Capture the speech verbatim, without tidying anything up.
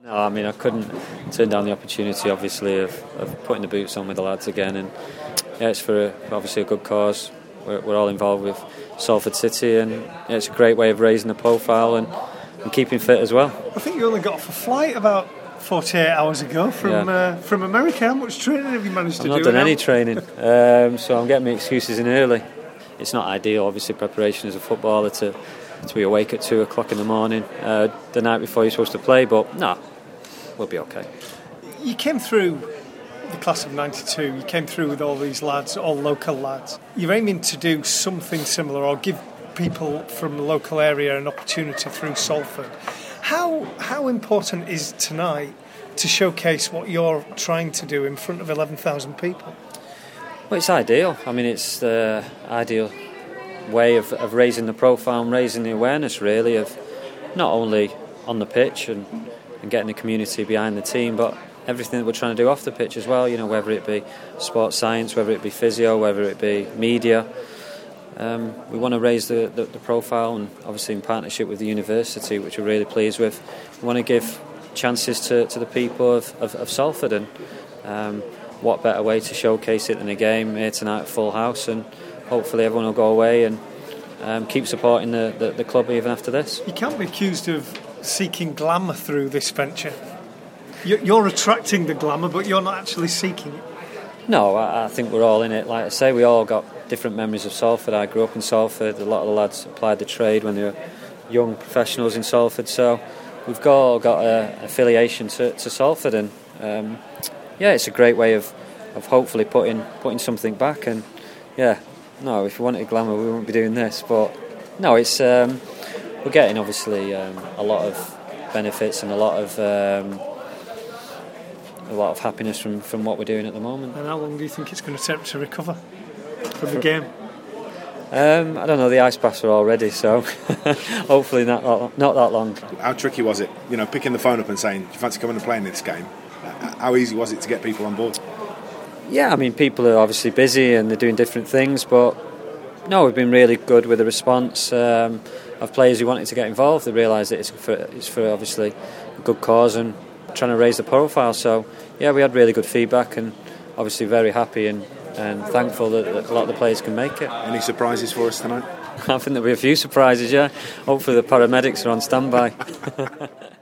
No, I mean, I couldn't turn down the opportunity, obviously, of, of putting the boots on with the lads again. And yeah, it's for, a, for obviously a good cause. We're, we're all involved with Salford City, and yeah, it's a great way of raising the profile and, and keeping fit as well. I think you only got off a flight about forty-eight hours ago from yeah. uh, from America. How much training have you managed to I've do? I've not done any training, um, so I'm getting my excuses in early. It's not ideal, obviously, preparation as a footballer to to be awake at two o'clock in the morning uh, the night before you're supposed to play, but no, we'll be okay. You came through the class of ninety-two, you came through with all these lads, all local lads. You're aiming to do something similar or give people from the local area an opportunity through Salford. How how important is tonight to showcase what you're trying to do in front of eleven thousand people? Well, it's ideal. I mean, it's the ideal way of, of raising the profile and raising the awareness, really, of not only on the pitch and, and getting the community behind the team, but everything that we're trying to do off the pitch as well, you know, whether it be sports science, whether it be physio, whether it be media. Um, we want to raise the, the, the profile, and obviously in partnership with the university, which we're really pleased with. We want to give chances to, to the people of, of, of Salford, and um, what better way to showcase it than a game here tonight at Full House, and hopefully everyone will go away and um, keep supporting the, the, the club even after this. You can't be accused of seeking glamour through this venture. You're attracting the glamour, but you're not actually seeking it. No, I, I think we're all in it. Like I say, we all got different memories of Salford. I grew up in Salford. A lot of the lads applied the trade when they were young professionals in Salford. So we've got, all got an affiliation to, to Salford, and um, yeah, it's a great way of, of hopefully putting putting something back. And yeah, no, if we wanted glamour, we wouldn't be doing this. But no, it's um, we're getting obviously um, a lot of benefits and a lot of. Um, a lot of happiness from, from what we're doing at the moment. And how long do you think it's going to take to recover from the game? Um, I don't know, the ice baths are all ready, so hopefully not, not that long. How tricky was it, you know, picking the phone up and saying, do you fancy coming and playing this game? How easy was it to get people on board? Yeah, I mean, people are obviously busy and they're doing different things, but no, we've been really good with the response um, of players who wanted to get involved. They realise that it's for, it's for obviously a good cause and trying to raise the profile. So yeah, we had really good feedback, and obviously very happy and, and thankful that, that a lot of the players can make it. Any surprises for us tonight? I think there'll be a few surprises, yeah. Hopefully the paramedics are on standby.